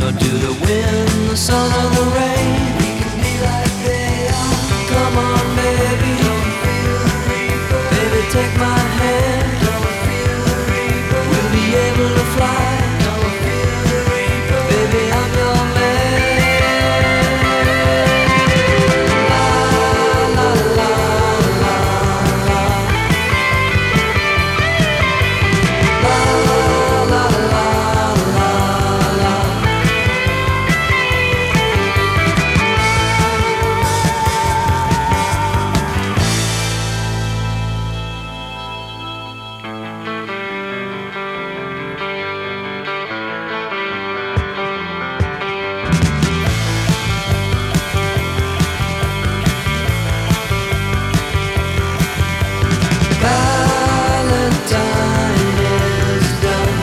to the wind, the sun or the rain. We can be like they are. Come on, baby. Don't feel the reaper. Baby, take my hand. Don't feel the reaper. We'll be able to fly. Don't feel the reaper. Baby, I'm your man. La la la la la. La la la la la. Valentine is done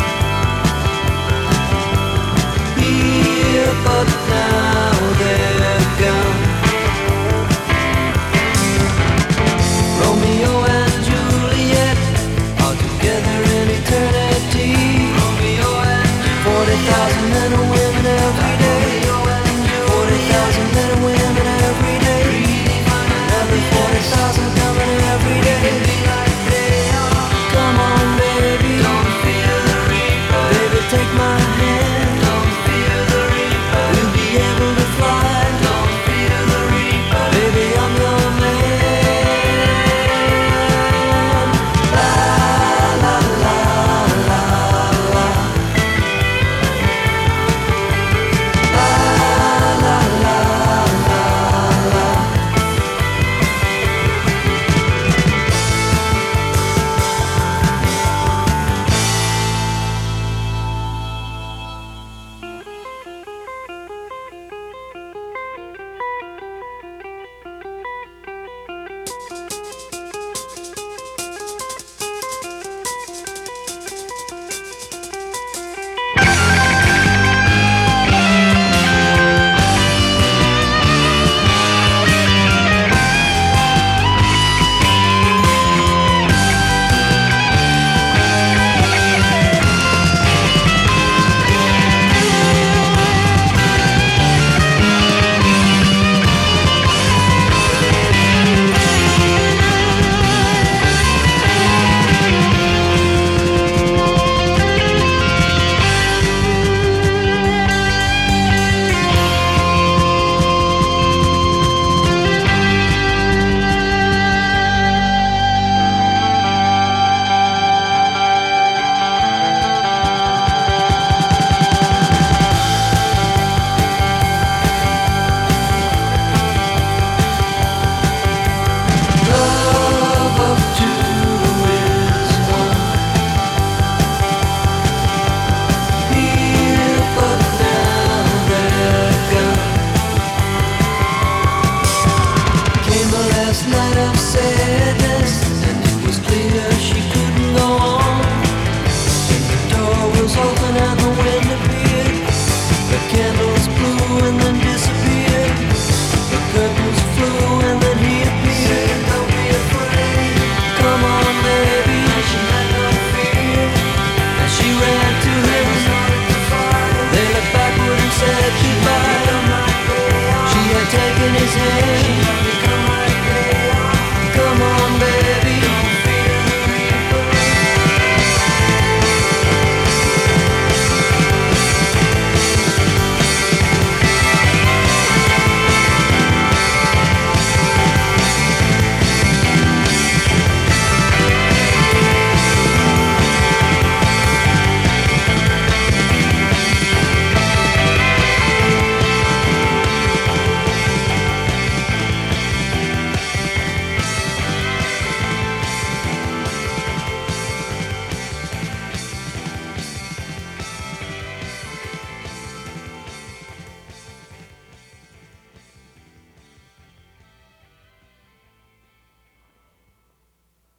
here, but now they're gone. Romeo and Juliet are together in eternity. Romeo and 40,000 men and women every day. 40,000 men and women every day. Another 40,000 coming every day. Come on, baby. Don't feel the reaper. Baby, take my hand. Don't feel the reaper. We'll be able to fly. Don't feel the reaper. Baby, I'm your man. La la la la la. La la la la la. Love of two is one. Here, but now they're gone. Came the last night of sadness, and it was clear she couldn't go on. The door was open and the wind appeared. The